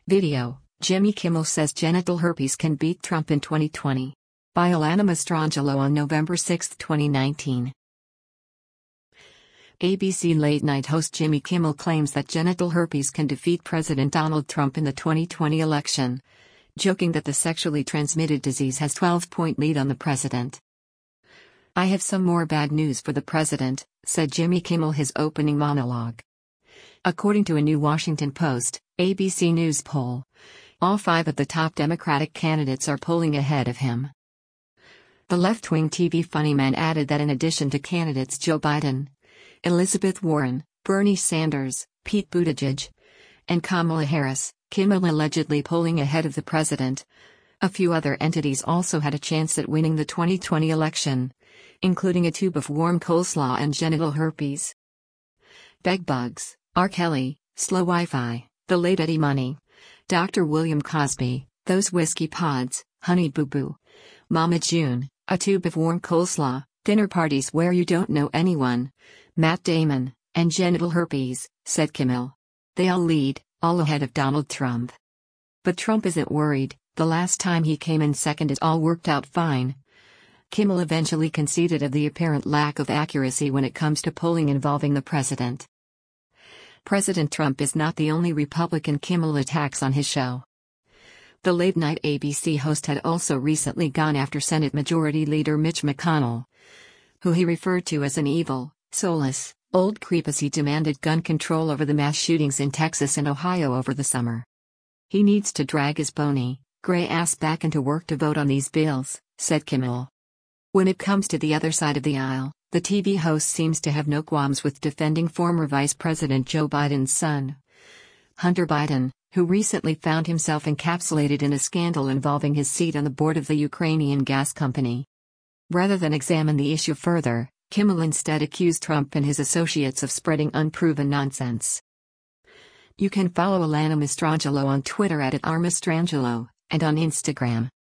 Video: Jimmy Kimmel says genital herpes can beat Trump in 2020. By Alana Mastrangelo on November 6, 2019. ABC late-night host Jimmy Kimmel claims that genital herpes can defeat President Donald Trump in the 2020 election, joking that the sexually transmitted disease has 12-point lead on the president. "I have some more bad news for the president," said Jimmy Kimmel his opening monologue. According to a new Washington Post, ABC News poll, all 5 of the top Democratic candidates are polling ahead of him. The left-wing TV funnyman added that in addition to candidates Joe Biden, Elizabeth Warren, Bernie Sanders, Pete Buttigieg, and Kamala Harris, Kimmel allegedly polling ahead of the president. A few other entities also had a chance at winning the 2020 election, including a tube of warm coleslaw and genital herpes. Beg Bugs, R. Kelly, Slow Wi-Fi, The Late Eddie Money, Dr. William Cosby, Those Whiskey Pods, Honey Boo Boo, Mama June, A Tube of Warm Coleslaw, Dinner Parties Where You Don't Know Anyone, Matt Damon, and genital herpes, said Kimmel. They all lead, all ahead of Donald Trump. But Trump isn't worried. The last time he came in second it all worked out fine. Kimmel eventually conceded of the apparent lack of accuracy when it comes to polling involving the president. President Trump is not the only Republican Kimmel attacks on his show. The late-night ABC host had also recently gone after Senate Majority Leader Mitch McConnell, who he referred to as an evil, soulless, old creep as he demanded gun control over the mass shootings in Texas and Ohio over the summer. "He needs to drag his bony, gray ass back into work to vote on these bills," said Kimmel. When it comes to the other side of the aisle, the TV host seems to have no qualms with defending former Vice President Joe Biden's son, Hunter Biden, who recently found himself encapsulated in a scandal involving his seat on the board of the Ukrainian gas company. Rather than examine the issue further, Kimmel instead accused Trump and his associates of spreading unproven nonsense. You can follow Alana Mastrangelo on Twitter @RMastrangelo, and on Instagram